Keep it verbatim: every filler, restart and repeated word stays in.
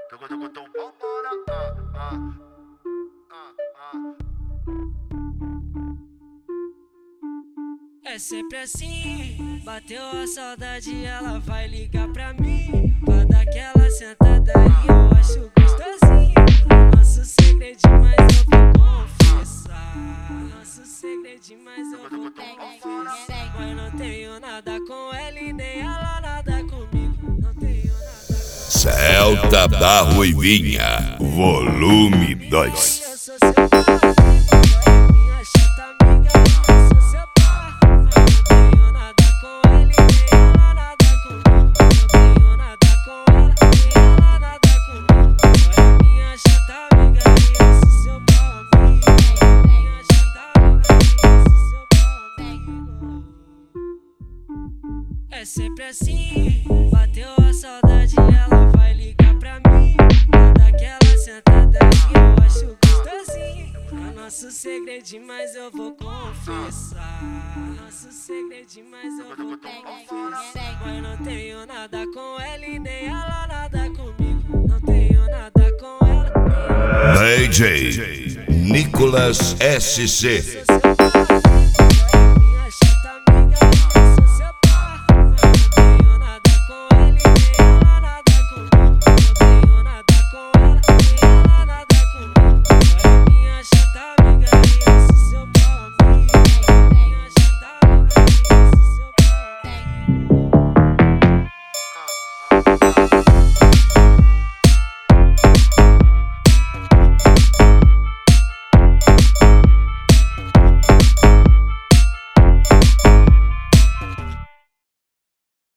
É sempre assim, bateu a saudade, ela vai ligar pra mim, pra dar aquela sentada e eu acho gostosinho. Nosso segredinho, mas eu vou confessar. Nosso segredinho, mas eu vou confessar. Mas não tenho nada com ela e nem ela nada comigo. Não tenho nada com ela. Celta da Ruivinha, volume dois. É sempre assim, bateu a saudade, ela vai ligar pra mim, pra dar aquela sentada que eu acho gostosinho. É nosso segredinho, mas eu vou confessar. Nosso segredinho, mas eu vou confessar. Mas não tenho nada com ela e nem ela nada comigo. Não tenho nada com ela. D J Nicolas S C.